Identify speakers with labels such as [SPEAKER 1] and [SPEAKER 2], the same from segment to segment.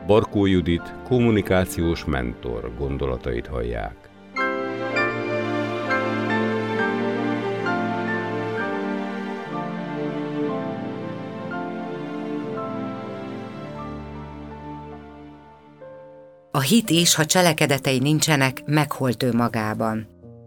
[SPEAKER 1] Barkó Judit kommunikációs mentor gondolatait hallják.
[SPEAKER 2] A hit is, ha cselekedetei nincsenek, meghalt ő magában.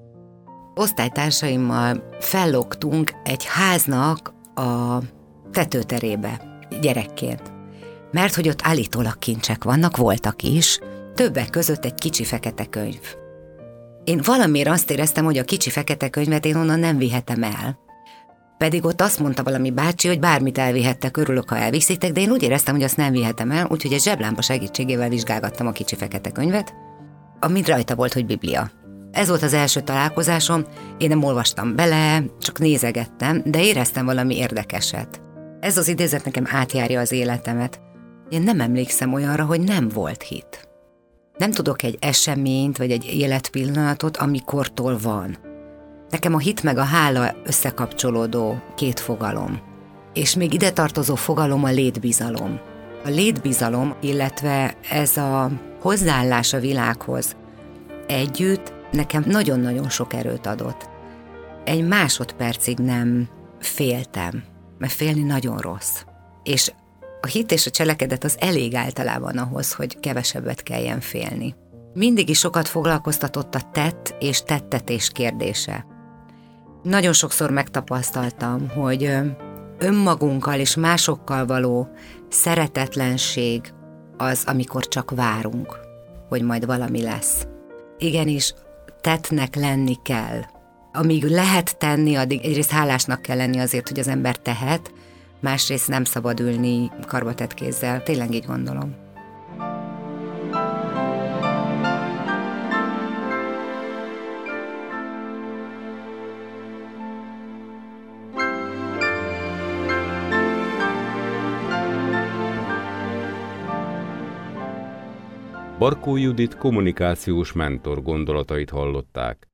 [SPEAKER 2] Osztálytársaimmal fellogtunk egy háznak a tetőterébe gyerekként. Mert hogy ott állítólag kincsek vannak, voltak is, többek között egy kicsi fekete könyv. Én valamiért azt éreztem, hogy a kicsi fekete könyvet én onnan nem vihetem el. Pedig ott azt mondta valami bácsi, hogy bármit elvihettek, örülök, ha elviszitek, de én úgy éreztem, hogy azt nem vihetem el, úgyhogy egy zseblámpa segítségével vizsgálgattam a kicsi fekete könyvet, amit rajta volt, hogy Biblia. Ez volt az első találkozásom, én nem olvastam bele, csak nézegettem, de éreztem valami érdekeset. Ez az idézet nekem átjárja az életemet. Én nem emlékszem olyanra, hogy nem volt hit. Nem tudok egy eseményt, vagy egy életpillanatot, amikortól van. Nekem a hit meg a hála összekapcsolódó két fogalom. És még ide tartozó fogalom a létbizalom. A létbizalom, illetve ez a hozzáállás a világhoz együtt nekem nagyon-nagyon sok erőt adott. Egy másodpercig nem féltem, mert félni nagyon rossz. És a hit és a cselekedet az elég általában ahhoz, hogy kevesebbet kelljen félni. Mindig is sokat foglalkoztatott a tett és tettetés kérdése. Nagyon sokszor megtapasztaltam, hogy önmagunkkal és másokkal való szeretetlenség az, amikor csak várunk, hogy majd valami lesz. Igenis, tettnek lenni kell. Amíg lehet tenni, addig egyrészt hálásnak kell lenni azért, hogy az ember tehet, másrészt nem szabad ülni karbatett kézzel. Tényleg így gondolom.
[SPEAKER 1] Barkó Judit kommunikációs mentor gondolatait hallották.